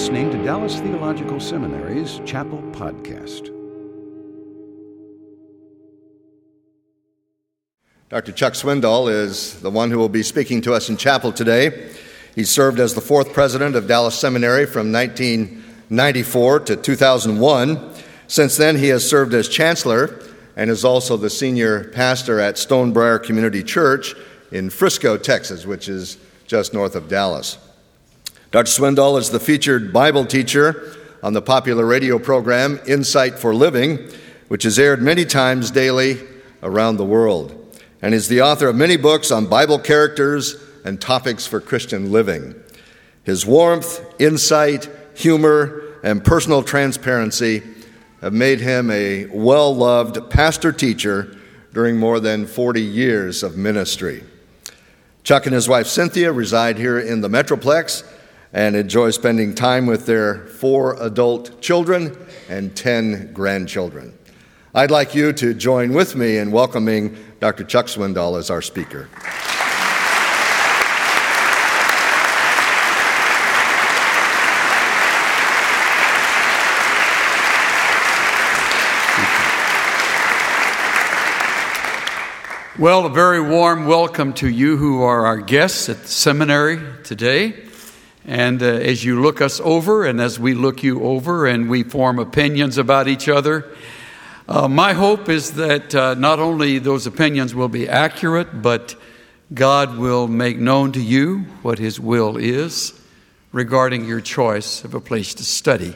listening to Dallas Theological Seminary's Chapel Podcast. Dr. Chuck Swindoll is the one who will be speaking to us in chapel today. He served as the fourth president of Dallas Seminary from 1994 to 2001. Since then, he has served as chancellor and is also the senior pastor at Stonebriar Community Church in Frisco, Texas, which is just north of Dallas. Dr. Swindoll is the featured Bible teacher on the popular radio program Insight for Living, which is aired many times daily around the world, and is the author of many books on Bible characters and topics for Christian living. His warmth, insight, humor, and personal transparency have made him a well-loved pastor-teacher during more than 40 years of ministry. Chuck and his wife Cynthia reside here in the Metroplex and enjoy spending time with their 4 adult children and 10 grandchildren. I'd like you to join with me in welcoming Dr. Chuck Swindoll as our speaker. Well, a very warm welcome to you who are our guests at the seminary today. And as you look us over and as we look you over and we form opinions about each other, my hope is that not only those opinions will be accurate, but God will make known to you what His will is regarding your choice of a place to study.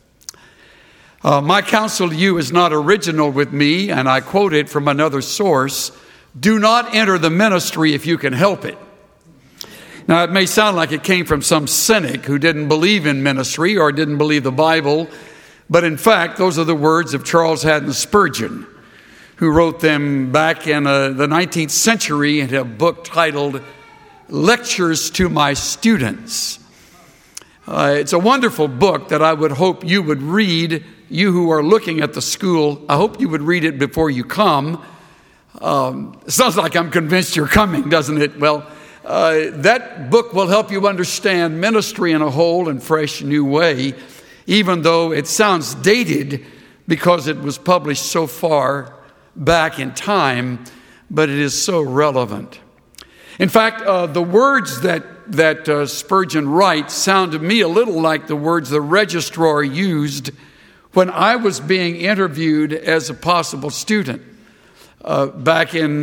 My counsel to you is not original with me, and I quote it from another source. Do not enter the ministry if you can help it. Now, it may sound like it came from some cynic who didn't believe in ministry or didn't believe the Bible, but in fact, those are the words of Charles Haddon Spurgeon, who wrote them back in the 19th century in a book titled Lectures to My Students. It's a wonderful book that I would hope you would read, you who are looking at the school. I hope you would read it before you come. It sounds like I'm convinced you're coming, doesn't it? Well, that book will help you understand ministry in a whole and fresh new way, even though it sounds dated because it was published so far back in time, but it is so relevant. In fact, the words that Spurgeon writes sound to me a little like the words the registrar used when I was being interviewed as a possible student back in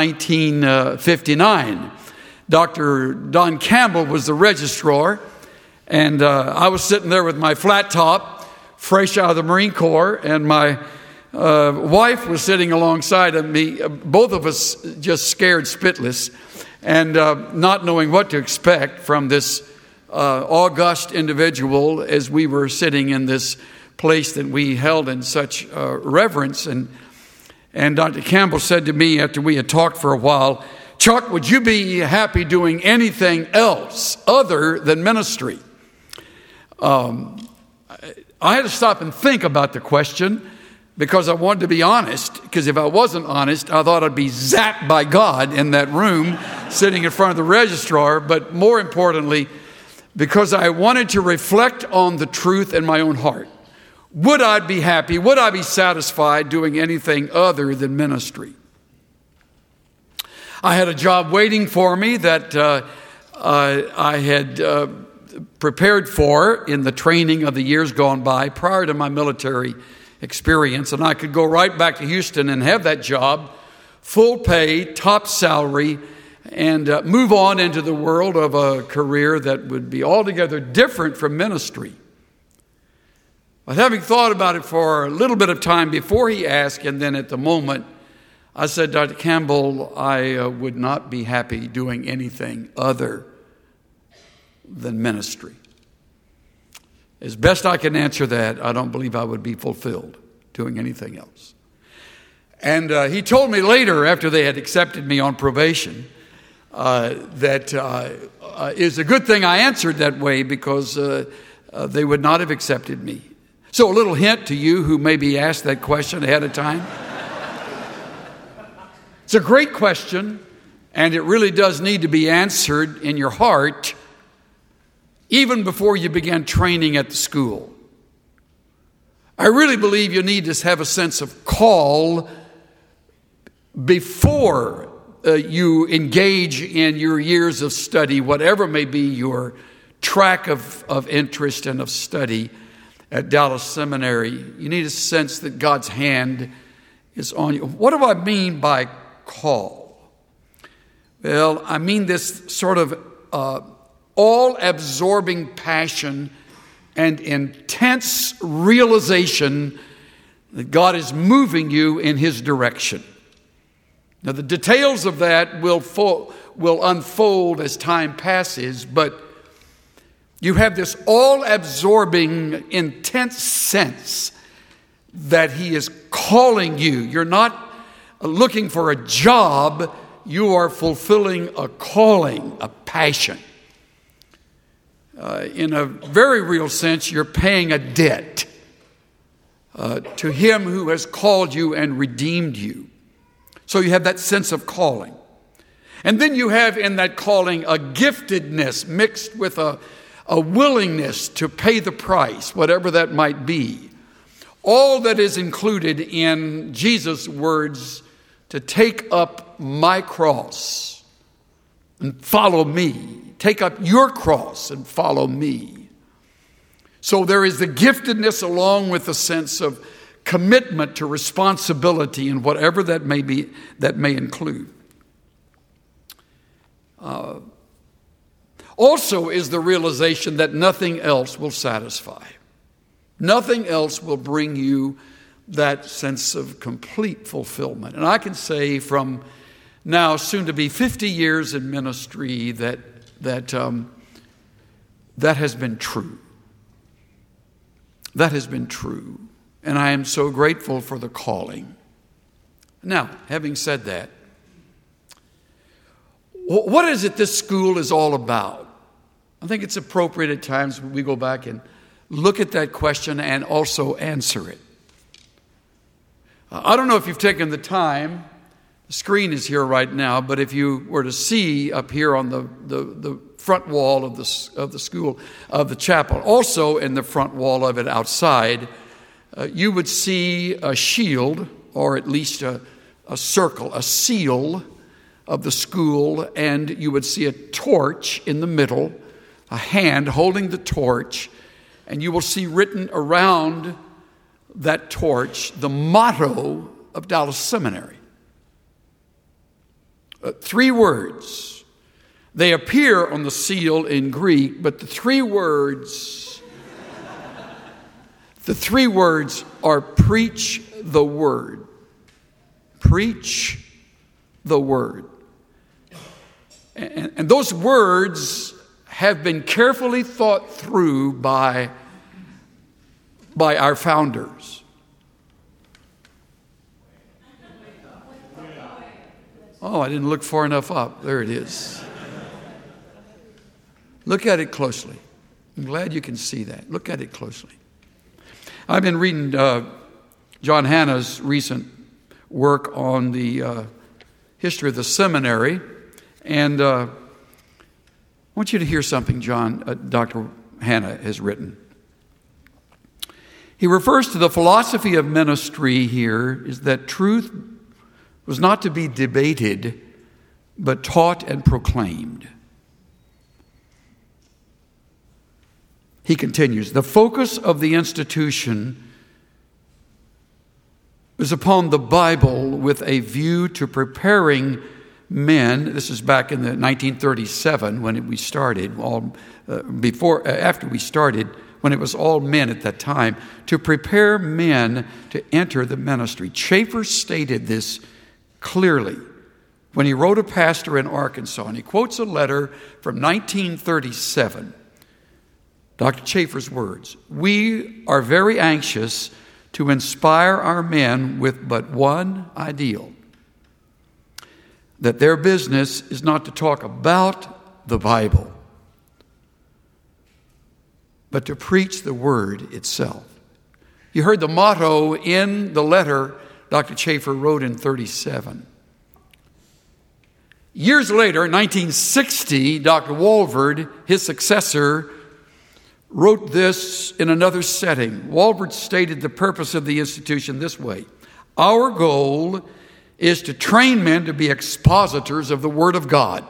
1959. Dr. Don Campbell was the registrar, and I was sitting there with my flat top, fresh out of the Marine Corps, and my wife was sitting alongside of me, both of us just scared spitless, and not knowing what to expect from this august individual as we were sitting in this place that we held in such reverence. And Dr. Campbell said to me after we had talked for a while, Chuck, would you be happy doing anything else other than ministry? I had to stop and think about the question because I wanted to be honest, because if I wasn't honest, I thought I'd be zapped by God in that room sitting in front of the registrar, but more importantly, because I wanted to reflect on the truth in my own heart. Would I be happy, would I be satisfied doing anything other than ministry? I had a job waiting for me that I had prepared for in the training of the years gone by prior to my military experience, and I could go right back to Houston and have that job, full pay, top salary, and move on into the world of a career that would be altogether different from ministry. But having thought about it for a little bit of time before he asked, and then at the moment, I said, Dr. Campbell, I would not be happy doing anything other than ministry. As best I can answer that, I don't believe I would be fulfilled doing anything else. And he told me later, after they had accepted me on probation, that is a good thing I answered that way because they would not have accepted me. So a little hint to you who maybe asked that question ahead of time. It's a great question, and it really does need to be answered in your heart even before you began training at the school. I really believe you need to have a sense of call before you engage in your years of study, whatever may be your track of interest and of study at Dallas Seminary. You need a sense that God's hand is on you. What do I mean by call? Well, I mean this sort of all-absorbing passion and intense realization that God is moving you in His direction. Now, the details of that will unfold as time passes, but you have this all-absorbing, intense sense that He is calling you. You're not looking for a job. You are fulfilling a calling, a passion. In a very real sense, you're paying a debt to Him who has called you and redeemed you. So you have that sense of calling. And then you have in that calling a giftedness mixed with a willingness to pay the price, whatever that might be. All that is included in Jesus' words, to take up my cross and follow me. Take up your cross and follow me. So there is the giftedness along with a sense of commitment to responsibility and whatever that may be, that may include. Also is the realization that nothing else will satisfy. Nothing else will bring you that sense of complete fulfillment. And I can say from now soon to be 50 years in ministry that has been true. That has been true. And I am so grateful for the calling. Now, having said that, what is it this school is all about? I think it's appropriate at times when we go back and look at that question and also answer it. I don't know if you've taken the time. The screen is here right now, but if you were to see up here on the front wall of the school, of the chapel, also in the front wall of it outside, you would see a shield, or at least a circle, a seal of the school, and you would see a torch in the middle, a hand holding the torch, and you will see written around that torch the motto of Dallas Seminary. 3 words. They appear on the seal in Greek, but the 3 words are preach the word. Preach the word. And those words have been carefully thought through by our founders. Oh, I didn't look far enough up. There it is. Look at it closely. I'm glad you can see that. Look at it closely. I've been reading John Hanna's recent work on the history of the seminary, and I want you to hear something Dr. Hanna has written. He refers to the philosophy of ministry here is that truth was not to be debated, but taught and proclaimed. He continues, the focus of the institution was upon the Bible with a view to preparing men. This is back in the 1937 when we started, after we started, when it was all men at that time, to prepare men to enter the ministry. Chafer stated this clearly when he wrote a pastor in Arkansas, and he quotes a letter from 1937. Dr. Chafer's words, we are very anxious to inspire our men with but one ideal, that their business is not to talk about the Bible, but to preach the word itself. You heard the motto in the letter Dr. Chafer wrote in 1937. Years later, in 1960, Dr. Walvoord, his successor, wrote this in another setting. Walvoord stated the purpose of the institution this way: our goal is to train men to be expositors of the Word of God.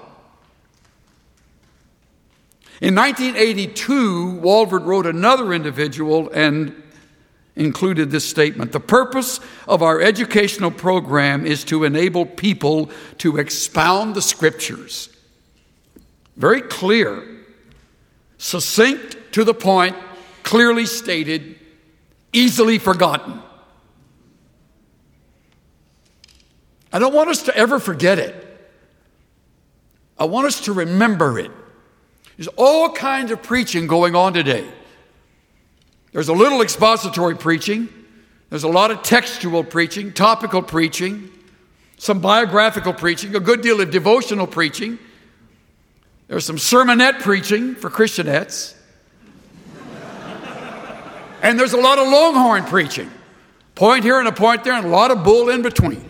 In 1982, Walvoord wrote another individual and included this statement: the purpose of our educational program is to enable people to expound the Scriptures. Very clear, succinct, to the point, clearly stated, easily forgotten. I don't want us to ever forget it. I want us to remember it. There's all kinds of preaching going on today. There's a little expository preaching. There's a lot of textual preaching, topical preaching, some biographical preaching, a good deal of devotional preaching. There's some sermonette preaching for Christianettes. And there's a lot of longhorn preaching. Point here and a point there and a lot of bull in between.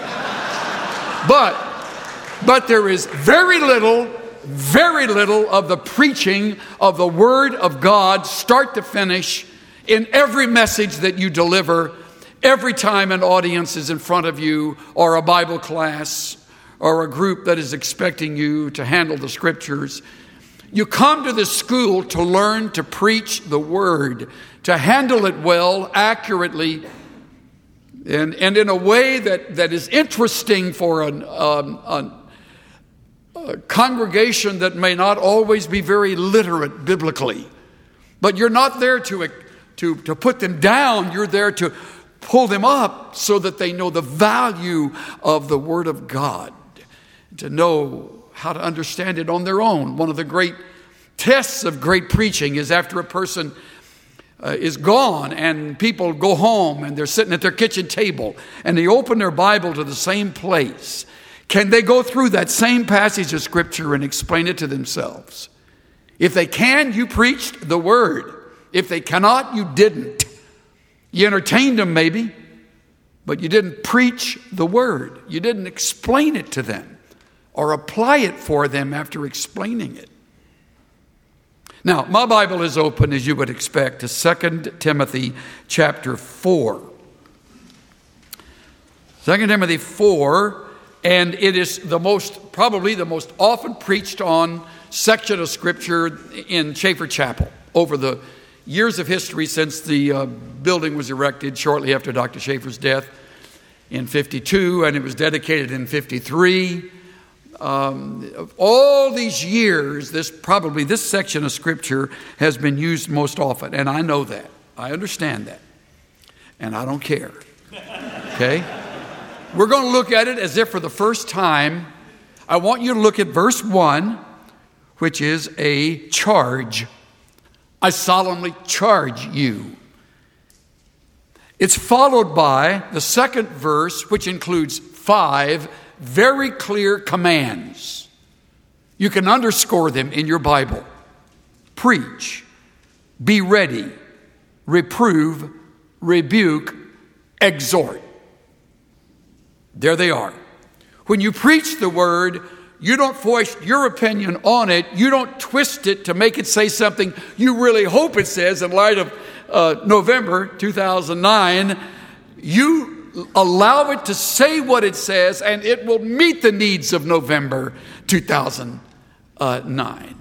But there is very little of the preaching of the Word of God, start to finish, in every message that you deliver, every time an audience is in front of you, or a Bible class, or a group that is expecting you to handle the Scriptures. You come to this school to learn to preach the Word, to handle it well, accurately, and in a way that is interesting for a congregation that may not always be very literate biblically. But you're not there to put them down. You're there to pull them up so that they know the value of the Word of God, to know how to understand it on their own. One of the great tests of great preaching is after a person is gone and people go home and they're sitting at their kitchen table and they open their Bible to the same place. Can they go through that same passage of Scripture and explain it to themselves? If they can, you preached the Word. If they cannot, you didn't. You entertained them maybe, but you didn't preach the Word. You didn't explain it to them or apply it for them after explaining it. Now, my Bible is open, as you would expect, to 2 Timothy chapter 4. 2 Timothy 4, and it is probably the most often preached on section of Scripture in Schaefer Chapel over the years of history since the building was erected shortly after Dr. Schaefer's death in 52, and it was dedicated in 53. All these years, this section of Scripture has been used most often, and I know that. I understand that, and I don't care. Okay? We're going to look at it as if for the first time. I want you to look at verse 1, which is a charge. I solemnly charge you. It's followed by the second verse, which includes 5 very clear commands. You can underscore them in your Bible. Preach, be ready, reprove, rebuke, exhort. There they are. When you preach the Word, you don't voice your opinion on it. You don't twist it to make it say something you really hope it says in light of November 2009. You allow it to say what it says, and it will meet the needs of November 2009.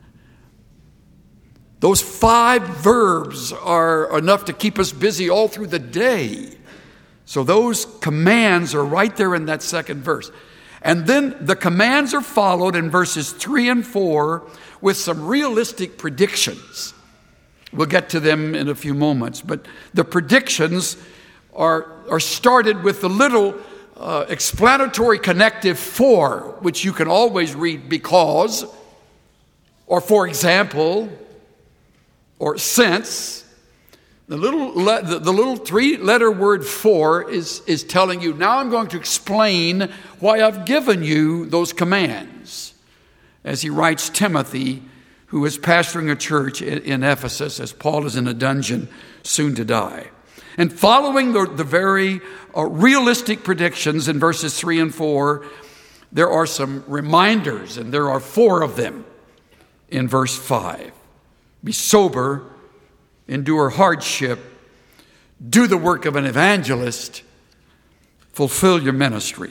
Those 5 verbs are enough to keep us busy all through the day. So those commands are right there in that second verse. And then the commands are followed in verses 3 and 4 with some realistic predictions. We'll get to them in a few moments. But the predictions are started with the little explanatory connective for, which you can always read because, or for example, or since. The little 3-letter word for is telling you, now I'm going to explain why I've given you those commands. As he writes Timothy, who is pastoring a church in Ephesus, as Paul is in a dungeon soon to die. And following the very realistic predictions in verses 3 and 4, there are some reminders, and there are 4 of them in verse 5. be sober, endure hardship, do the work of an evangelist, fulfill your ministry.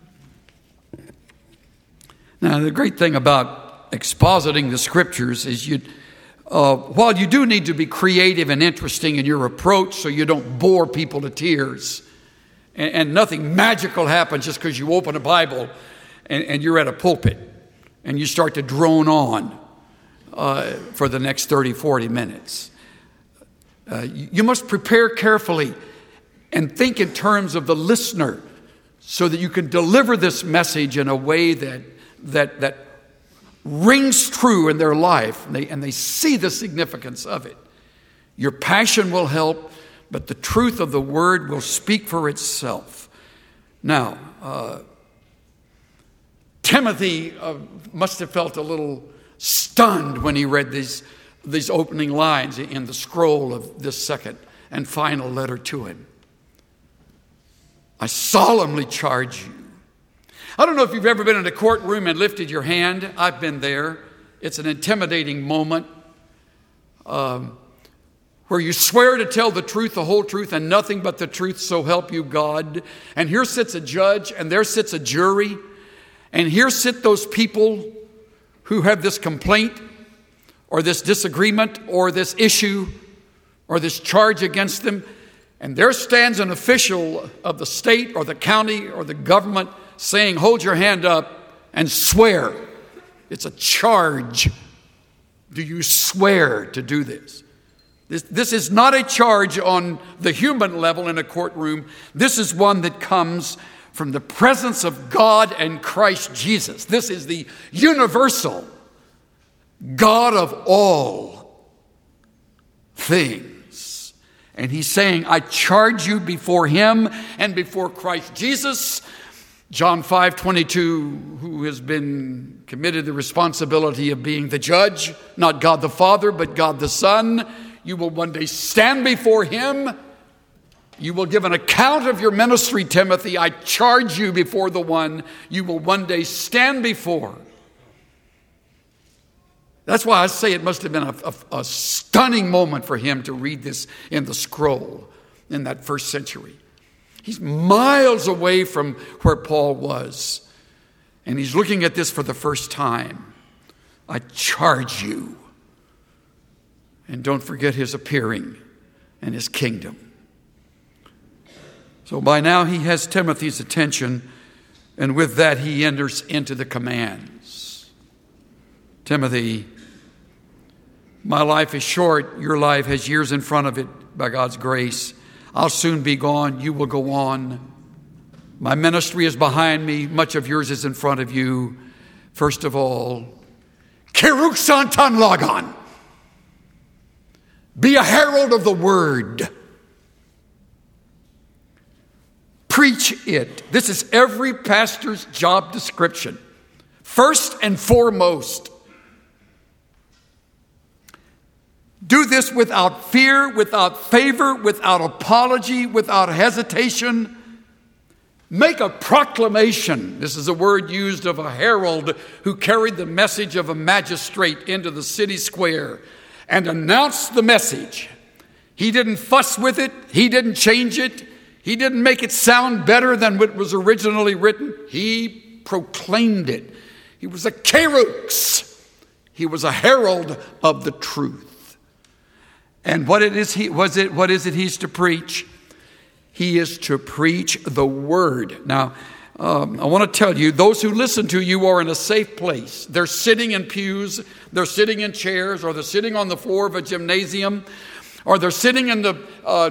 Now, the great thing about expositing the Scriptures is while you do need to be creative and interesting in your approach so you don't bore people to tears, and nothing magical happens just because you open a Bible and you're at a pulpit and you start to drone on for the next 30, 40 minutes. You must prepare carefully and think in terms of the listener so that you can deliver this message in a way that rings true in their life, and they see the significance of it. Your passion will help, but the truth of the word will speak for itself. Now, Timothy must have felt a little stunned when he read these opening lines in the scroll of this second and final letter to him. I solemnly charge you. I don't know if you've ever been in a courtroom and lifted your hand. I've been there. It's an intimidating moment where you swear to tell the truth, the whole truth, and nothing but the truth, so help you God. And here sits a judge, and there sits a jury, and here sit those people who have this complaint or this disagreement or this issue or this charge against them. And there stands an official of the state or the county or the government saying, hold your hand up and swear. It's a charge. Do you swear to do this? This is not a charge on the human level in a courtroom. This is one that comes from the presence of God and Christ Jesus. This is the universal God of all things. And he's saying, I charge you before him and before Christ Jesus. John 5:22, who has been committed the responsibility of being the judge, not God the Father, but God the Son. You will one day stand before him. You will give an account of your ministry, Timothy. I charge you before the one you will one day stand before. That's why I say it must have been a stunning moment for him to read this in the scroll in that first century. He's miles away from where Paul was, and he's looking at this for the first time. I charge you. And don't forget his appearing and his kingdom. So by now he has Timothy's attention, and with that he enters into the commands. Timothy, my life is short. Your life has years in front of it by God's grace. I'll soon be gone. You will go on. My ministry is behind me. Much of yours is in front of you. First of all, Kiruk Santan Lagan. Be a herald of the word. Preach it. This is every pastor's job description. First and foremost. Do this without fear, without favor, without apology, without hesitation. Make a proclamation. This is a word used of a herald who carried the message of a magistrate into the city square and announced the message. He didn't fuss with it. He didn't change it. He didn't make it sound better than what was originally written. He proclaimed it. He was a kerux. He was a herald of the truth. And what is it he's to preach? He is to preach the word. Now, I want to tell you, those who listen to you are in a safe place. They're sitting in pews, they're sitting in chairs, or they're sitting on the floor of a gymnasium, or they're sitting in the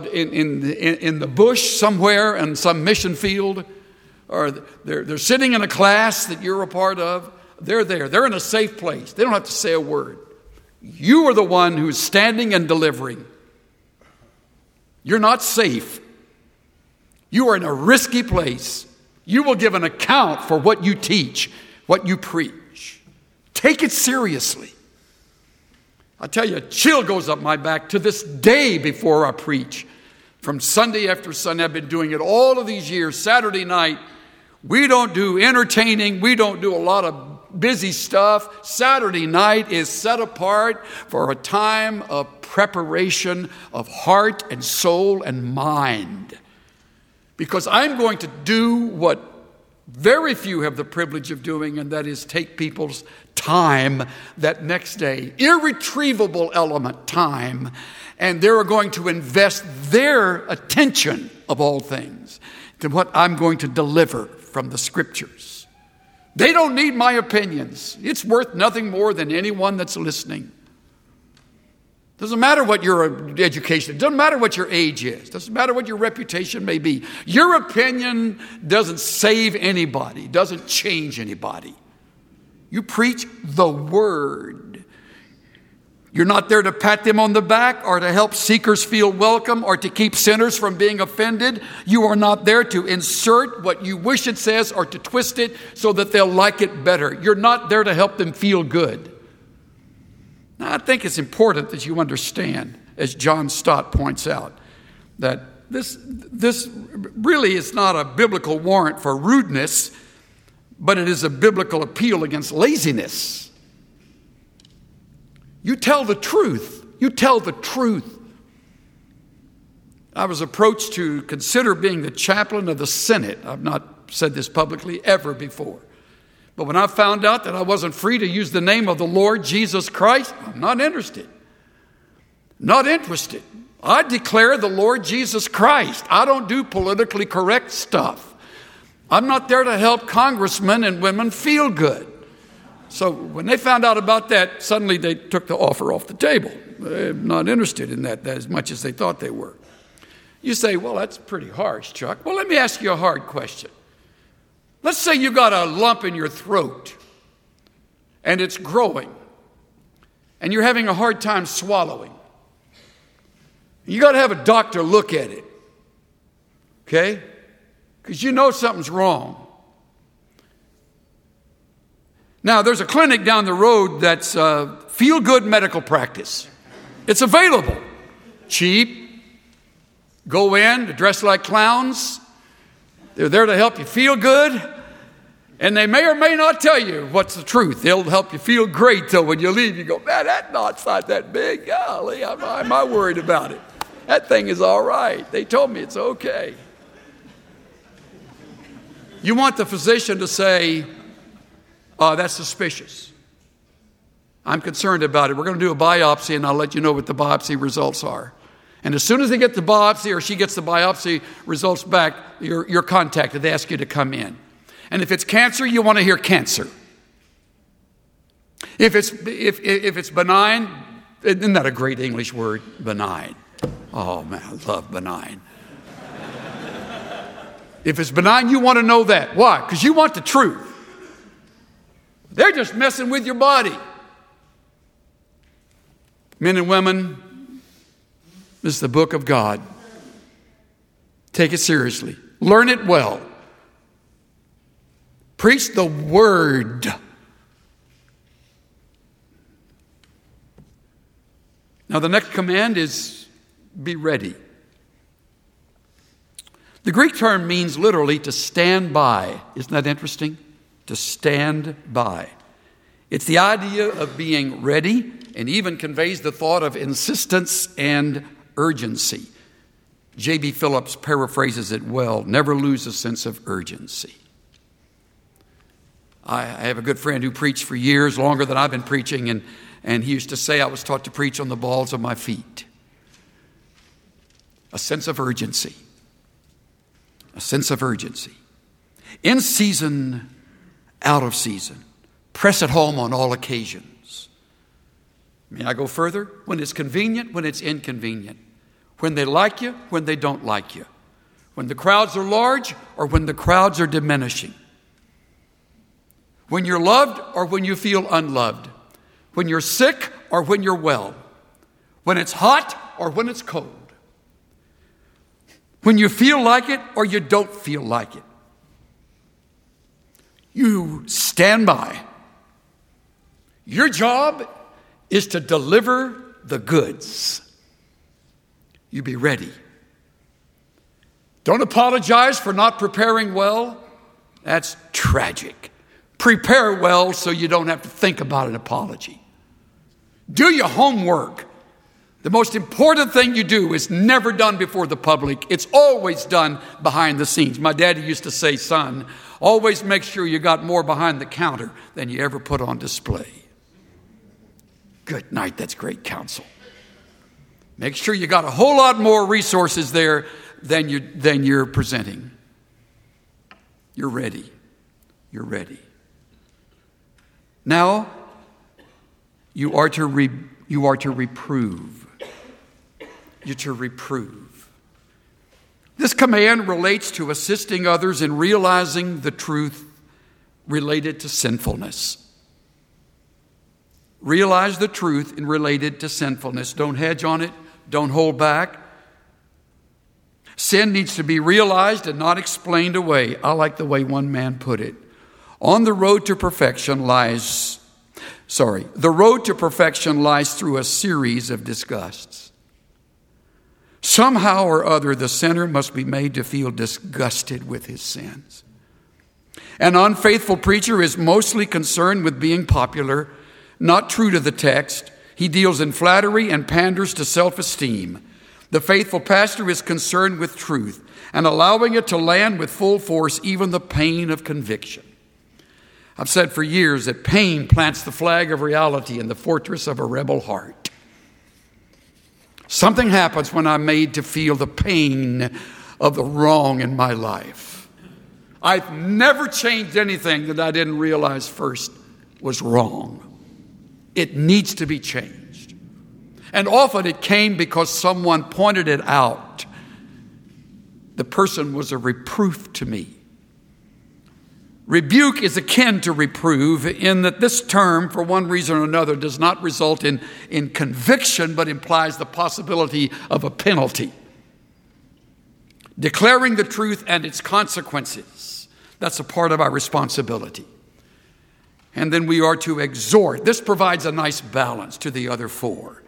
bush somewhere in some mission field, or they're sitting in a class that you're a part of. They're there. They're in a safe place. They don't have to say a word. You are the one who's standing and delivering. You're not safe. You are in a risky place. You will give an account for what you teach, what you preach. Take it seriously. I tell you, a chill goes up my back to this day before I preach. From Sunday after Sunday, I've been doing it all of these years. Saturday night, we don't do entertaining. We don't do a lot of busy stuff, Saturday night is set apart for a time of preparation of heart and soul and mind. Because I'm going to do what very few have the privilege of doing, and that is take people's time that next day, irretrievable element, time, and they're going to invest their attention of all things to what I'm going to deliver from the Scriptures. They don't need my opinions. It's worth nothing more than anyone that's listening. Doesn't matter what your education, doesn't matter what your age is, doesn't matter what your reputation may be. Your opinion doesn't save anybody, doesn't change anybody. You preach the Word. You're not there to pat them on the back or to help seekers feel welcome or to keep sinners from being offended. You are not there to insert what you wish it says or to twist it so that they'll like it better. You're not there to help them feel good. Now, I think it's important that you understand, as John Stott points out, that this really is not a biblical warrant for rudeness, but it is a biblical appeal against laziness. You tell the truth. You tell the truth. I was approached to consider being the chaplain of the Senate. I've not said this publicly ever before. But when I found out that I wasn't free to use the name of the Lord Jesus Christ, I'm not interested. Not interested. I declare the Lord Jesus Christ. I don't do politically correct stuff. I'm not there to help congressmen and women feel good. So when they found out about that, suddenly they took the offer off the table. They're not interested in that as much as they thought they were. You say, well, that's pretty harsh, Chuck. Well, let me ask you a hard question. Let's say you got a lump in your throat and it's growing and you're having a hard time swallowing. You got to have a doctor look at it, okay? Because you know something's wrong. Now, there's a clinic down the road that's feel-good medical practice. It's available. Cheap. Go in, dress like clowns. They're there to help you feel good. And they may or may not tell you what's the truth. They'll help you feel great till when you leave, you go, man, that knot's not that big. Golly, I'm not worried about it. That thing is all right. They told me it's okay. You want the physician to say, that's suspicious. I'm concerned about it. We're going to do a biopsy, and I'll let you know what the biopsy results are. And as soon as they get the biopsy or she gets the biopsy results back, you're contacted. They ask you to come in. And if it's cancer, you want to hear cancer. If it's benign, isn't that a great English word, benign? Oh, man, I love benign. If it's benign, you want to know that. Why? Because you want the truth. They're just messing with your body. Men and women, this is the book of God. Take it seriously. Learn it well. Preach the Word. Now, the next command is be ready. The Greek term means literally to stand by. Isn't that interesting? To stand by. It's the idea of being ready and even conveys the thought of insistence and urgency. J.B. Phillips paraphrases it well. Never lose a sense of urgency. I have a good friend who preached for years, longer than I've been preaching, and he used to say I was taught to preach on the balls of my feet. A sense of urgency. A sense of urgency. In season, out of season. Press it home on all occasions. May I go further? When it's convenient, when it's inconvenient. When they like you, when they don't like you. When the crowds are large or when the crowds are diminishing. When you're loved or when you feel unloved. When you're sick or when you're well. When it's hot or when it's cold. When you feel like it or you don't feel like it. You stand by. Your job is to deliver the goods. You be ready. Don't apologize for not preparing well. That's tragic. Prepare well so you don't have to think about an apology. Do your homework. The most important thing you do is never done before the public. It's always done behind the scenes. My daddy used to say, son, always make sure you got more behind the counter than you ever put on display. Good night, that's great counsel. Make sure you got a whole lot more resources there than you're presenting. You're ready. You're ready. Now, you are to reprove. You're to reprove. This command relates to assisting others in realizing the truth related to sinfulness. Realize the truth in related to sinfulness. Don't hedge on it. Don't hold back. Sin needs to be realized and not explained away. I like the way one man put it. The road to perfection lies through a series of disgusts. Somehow or other, the sinner must be made to feel disgusted with his sins. An unfaithful preacher is mostly concerned with being popular, not true to the text. He deals in flattery and panders to self-esteem. The faithful pastor is concerned with truth and allowing it to land with full force, even the pain of conviction. I've said for years that pain plants the flag of reality in the fortress of a rebel heart. Something happens when I'm made to feel the pain of the wrong in my life. I've never changed anything that I didn't realize first was wrong. It needs to be changed. And often it came because someone pointed it out. The person was a reproof to me. Rebuke is akin to reprove in that this term, for one reason or another, does not result in conviction, but implies the possibility of a penalty. Declaring the truth and its consequences, that's a part of our responsibility. And then we are to exhort. This provides a nice balance to the other four.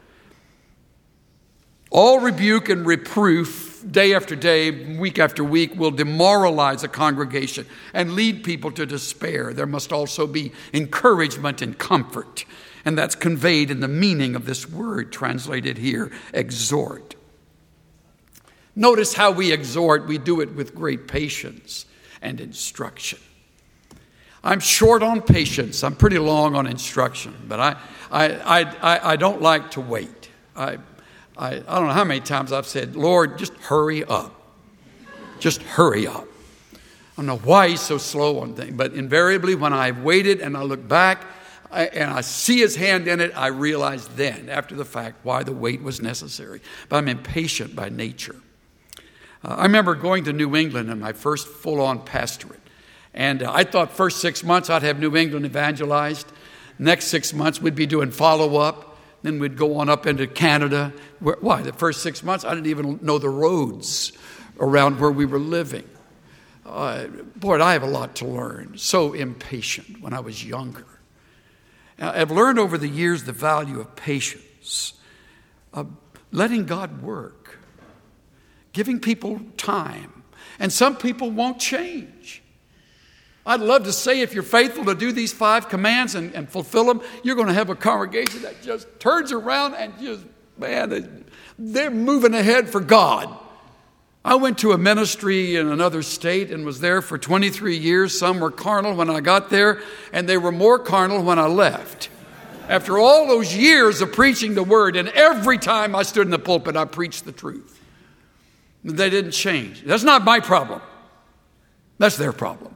All rebuke and reproof, day after day, week after week, will demoralize a congregation and lead people to despair. There must also be encouragement and comfort. And that's conveyed in the meaning of this word translated here, exhort. Notice how we exhort. We do it with great patience and instruction. I'm short on patience. I'm pretty long on instruction, but I don't like to wait. I don't know how many times I've said, Lord, just hurry up. Just hurry up. I don't know why he's so slow on things, but invariably when I've waited and I look back and I see his hand in it, I realize then, after the fact, why the wait was necessary. But I'm impatient by nature. I remember going to New England in my first full-on pastorate. And I thought first 6 months I'd have New England evangelized. Next 6 months we'd be doing follow-up. Then we'd go on up into Canada. Why? The first 6 months I didn't even know the roads around where we were living. Boy, I have a lot to learn. So impatient when I was younger. I've learned over the years the value of patience, of letting God work, giving people time. And some people won't change. I'd love to say if you're faithful to do these 5 commands and fulfill them, you're going to have a congregation that just turns around and just, man, they're moving ahead for God. I went to a ministry in another state and was there for 23 years. Some were carnal when I got there, and they were more carnal when I left. After all those years of preaching the word, and every time I stood in the pulpit, I preached the truth. They didn't change. That's not my problem. That's their problem.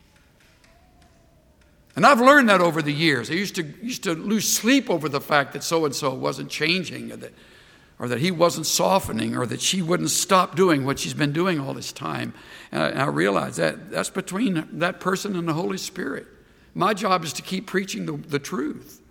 And I've learned that over the years. I used to lose sleep over the fact that so-and-so wasn't changing, or that he wasn't softening, or that she wouldn't stop doing what she's been doing all this time. And I realized that's between that person and the Holy Spirit. My job is to keep preaching the truth.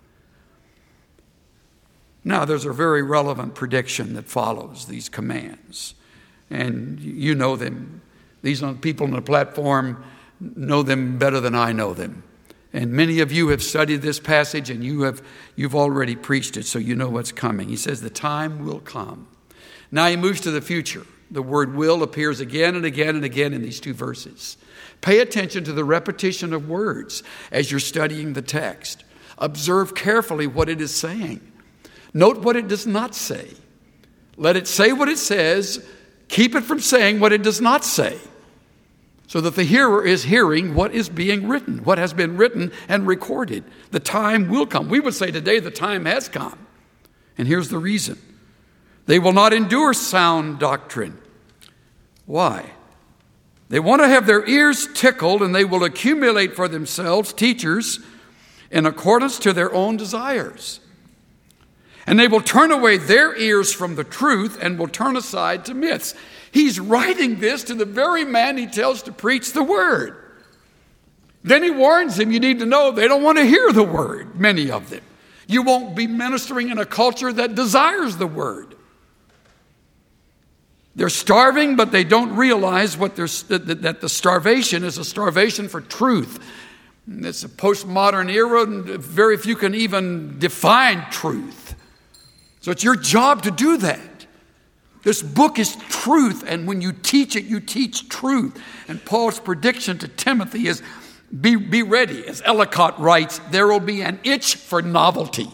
Now, there's a very relevant prediction that follows these commands. And you know them. These people on the platform know them better than I know them. And many of you have studied this passage and you've already preached it, so you know what's coming. He says the time will come. Now he moves to the future. The word will appears again and again and again in these two verses. Pay attention to the repetition of words as you're studying the text. Observe carefully what it is saying. Note what it does not say. Let it say what it says. Keep it from saying what it does not say, so that the hearer is hearing what is being written, what has been written and recorded. The time will come. We would say today the time has come. And here's the reason. They will not endure sound doctrine. Why? They want to have their ears tickled, and they will accumulate for themselves teachers in accordance to their own desires. And they will turn away their ears from the truth and will turn aside to myths. He's writing this to the very man he tells to preach the word. Then he warns him, you need to know they don't want to hear the word, many of them. You won't be ministering in a culture that desires the word. They're starving, but they don't realize that the starvation is a starvation for truth. It's a postmodern era, and very few can even define truth. So it's your job to do that. This book is truth, and when you teach it, you teach truth. And Paul's prediction to Timothy is, be ready. As Ellicott writes, there will be an itch for novelty.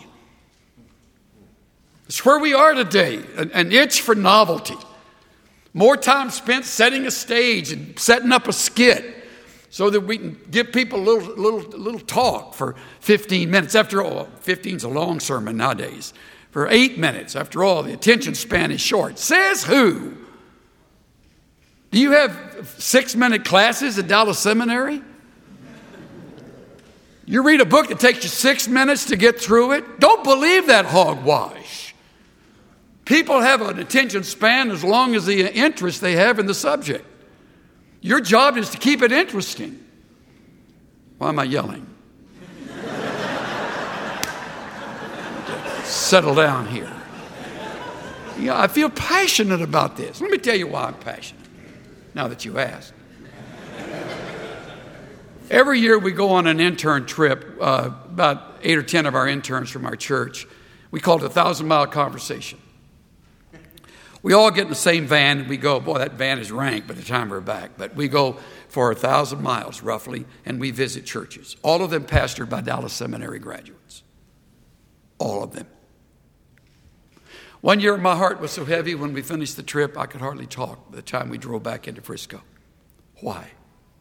It's where we are today, an itch for novelty. More time spent setting a stage and setting up a skit so that we can give people a little talk for 15 minutes. After all, 15 is a long sermon nowadays. For 8 minutes. After all, the attention span is short. Says who? Do you have 6-minute classes at Dallas Seminary? You read a book that takes you 6 minutes to get through it? Don't believe that hogwash. People have an attention span as long as the interest they have in the subject. Your job is to keep it interesting. Why am I yelling? Settle down here. I feel passionate about this. Let me tell you why I'm passionate, now that you asked. Every year we go on an intern trip, about 8 or 10 of our interns from our church. We call it 1,000-mile conversation. We all get in the same van and we go, boy, that van is rank by the time we're back. But we go for 1,000 miles roughly and we visit churches. All of them pastored by Dallas Seminary graduates. All of them. One year my heart was so heavy when we finished the trip I could hardly talk by the time we drove back into Frisco. Why?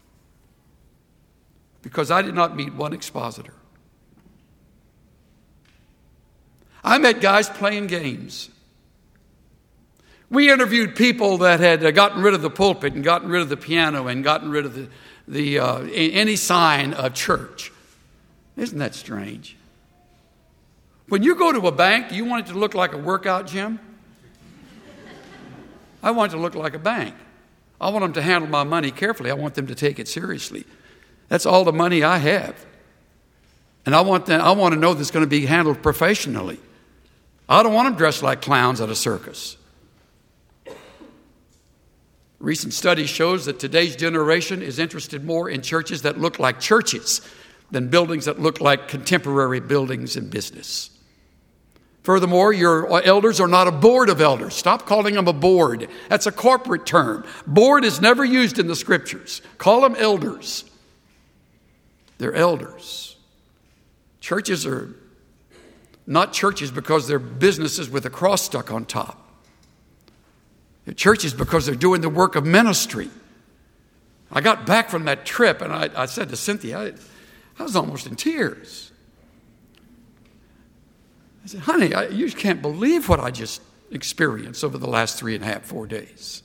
Because I did not meet one expositor. I met guys playing games. We interviewed people that had gotten rid of the pulpit and gotten rid of the piano and gotten rid of any sign of church. Isn't that strange? When you go to a bank, do you want it to look like a workout gym? I want it to look like a bank. I want them to handle my money carefully. I want them to take it seriously. That's all the money I have. And I want to know that it's going to be handled professionally. I don't want them dressed like clowns at a circus. Recent study shows that today's generation is interested more in churches that look like churches than buildings that look like contemporary buildings and business. Furthermore, your elders are not a board of elders. Stop calling them a board. That's a corporate term. Board is never used in the scriptures. Call them elders. They're elders. Churches are not churches because they're businesses with a cross stuck on top. They're churches because they're doing the work of ministry. I got back from that trip and I said to Cynthia, I was almost in tears. I said, honey, you can't believe what I just experienced over the last 3.5, 4 days.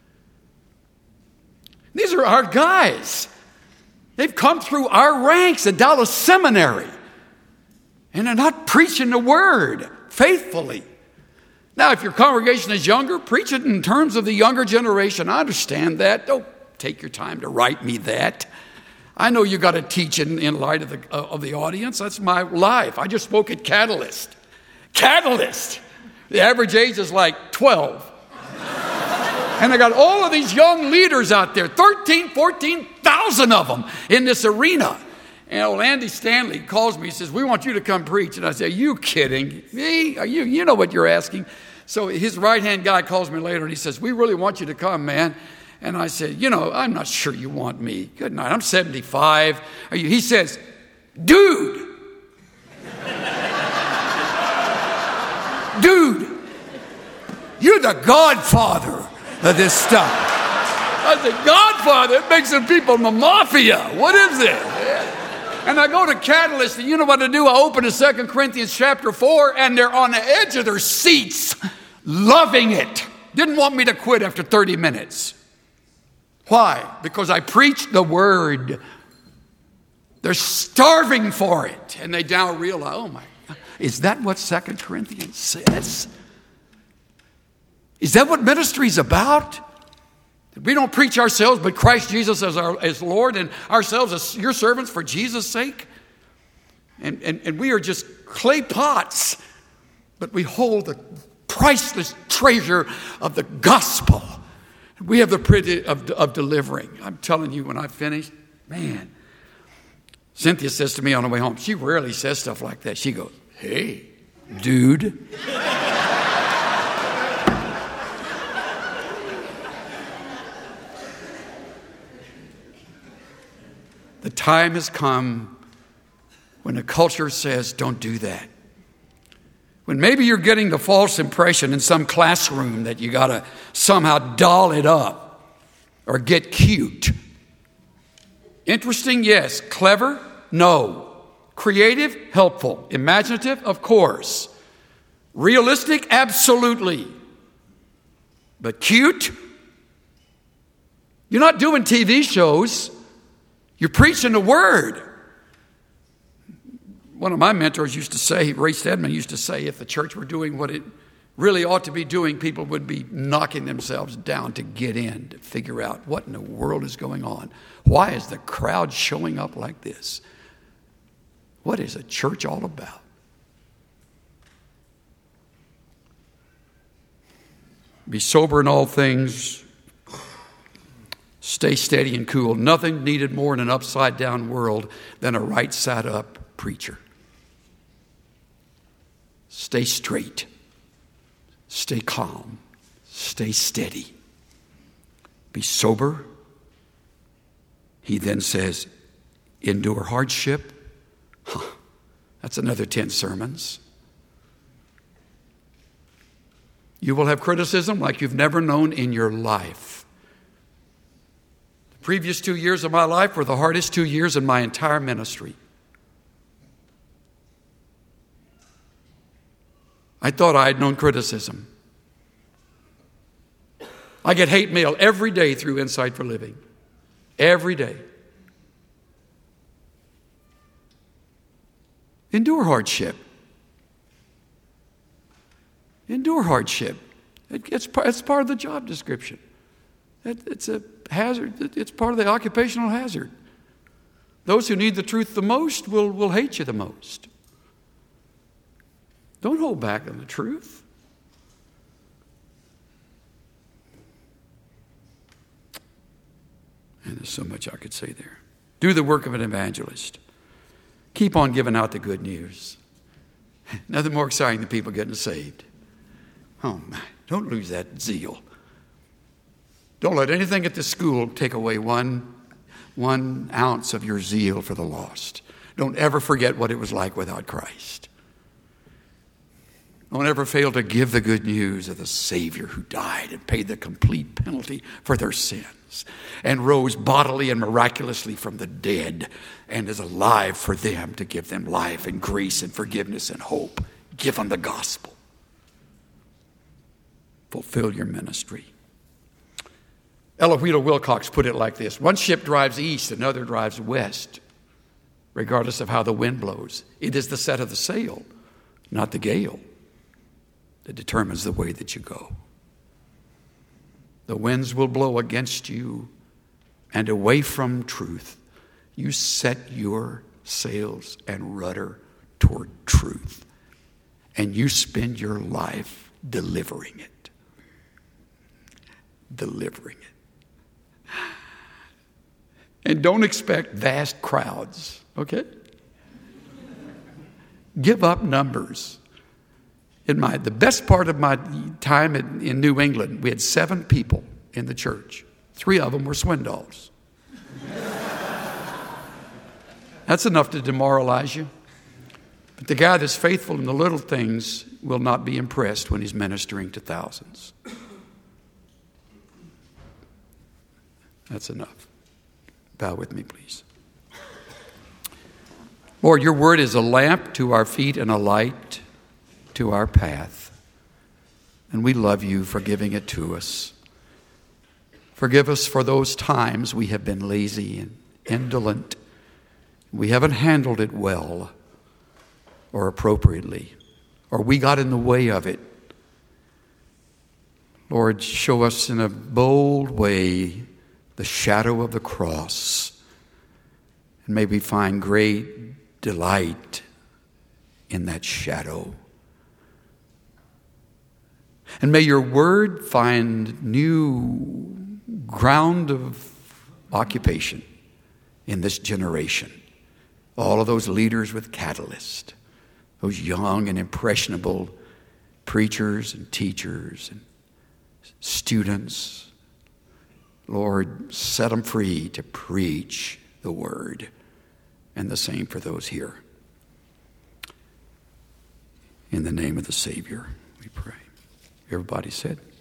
These are our guys. They've come through our ranks at Dallas Seminary. And they're not preaching the word faithfully. Now, if your congregation is younger, preach it in terms of the younger generation. I understand that. Don't take your time to write me that. I know you got to teach in light of the audience. That's my life. I just spoke at Catalyst. Catalyst! The average age is like 12. And I got all of these young leaders out there, 14,000 of them in this arena. And old Andy Stanley calls me, he says, we want you to come preach. And I say, are you kidding me? You know what you're asking. So his right-hand guy calls me later and he says, we really want you to come, man. And I said, I'm not sure you want me. Good night. I'm 75. He says, dude. Dude, you're the godfather of this stuff. I said, godfather? It makes some people the mafia. What is it? And I go to Catalyst, and you know what to do? I open to 2 Corinthians chapter 4, and they're on the edge of their seats, loving it. Didn't want me to quit after 30 minutes. Why? Because I preached the word. They're starving for it. And they now realize, oh my God, is that what 2 Corinthians says? Is that what ministry is about? We don't preach ourselves, but Christ Jesus as Lord, and ourselves as your servants for Jesus' sake. And we are just clay pots, but we hold the priceless treasure of the gospel. We have the privilege of delivering. I'm telling you, when I finish, man, Cynthia says to me on the way home, she rarely says stuff like that. She goes, hey, dude. The time has come when the culture says, don't do that. When maybe you're getting the false impression in some classroom that you got to somehow doll it up or get cute. Interesting, yes. Clever, no. Creative, helpful. Imaginative, of course. Realistic, absolutely. But cute? You're not doing TV shows. You're preaching the word. One of my mentors used to say, Ray Stedman used to say, if the church were doing what it really ought to be doing, people would be knocking themselves down to get in, to figure out what in the world is going on. Why is the crowd showing up like this? What is a church all about? Be sober in all things. Stay steady and cool. Nothing needed more in an upside-down world than a right-side-up preacher. Stay straight. Stay calm. Stay steady. Be sober. He then says, endure hardship. That's another 10 sermons. You will have criticism like you've never known in your life. The previous 2 years of my life were the hardest 2 years in my entire ministry. I thought I had known criticism. I get hate mail every day through Insight for Living. Every day. Endure hardship. Endure hardship. It's part of the job description. It's a hazard. It's part of the occupational hazard. Those who need the truth the most will hate you the most. Don't hold back on the truth. And there's so much I could say there. Do the work of an evangelist. Keep on giving out the good news. Nothing more exciting than people getting saved. Oh my, don't lose that zeal. Don't let anything at the school take away one ounce of your zeal for the lost. Don't ever forget what it was like without Christ. Don't ever fail to give the good news of the Savior who died and paid the complete penalty for their sins and rose bodily and miraculously from the dead and is alive for them to give them life and grace and forgiveness and hope. Give them the gospel. Fulfill your ministry. Ella Wheeler Wilcox put it like this: one ship drives east, another drives west, regardless of how the wind blows. It is the set of the sail, not the gale, that determines the way that you go. The winds will blow against you and away from truth. You set your sails and rudder toward truth, and you spend your life delivering it. Delivering it. And don't expect vast crowds, okay? Give up numbers. The best part of my time in New England, we had 7 people in the church. 3 of them were Swindoll's. That's enough to demoralize you. But the guy that's faithful in the little things will not be impressed when he's ministering to thousands. That's enough. Bow with me, please. Lord, your word is a lamp to our feet and a light to our path. And we love you for giving it to us. Forgive us for those times we have been lazy and indolent. We haven't handled it well or appropriately, or we got in the way of it. Lord, show us in a bold way the shadow of the cross, and may we find great delight in that shadow. And may your word find new ground of occupation in this generation. All of those leaders with catalyst, those young and impressionable preachers and teachers and students. Lord, set them free to preach the word, and the same for those here. In the name of the Savior, we pray. Everybody said.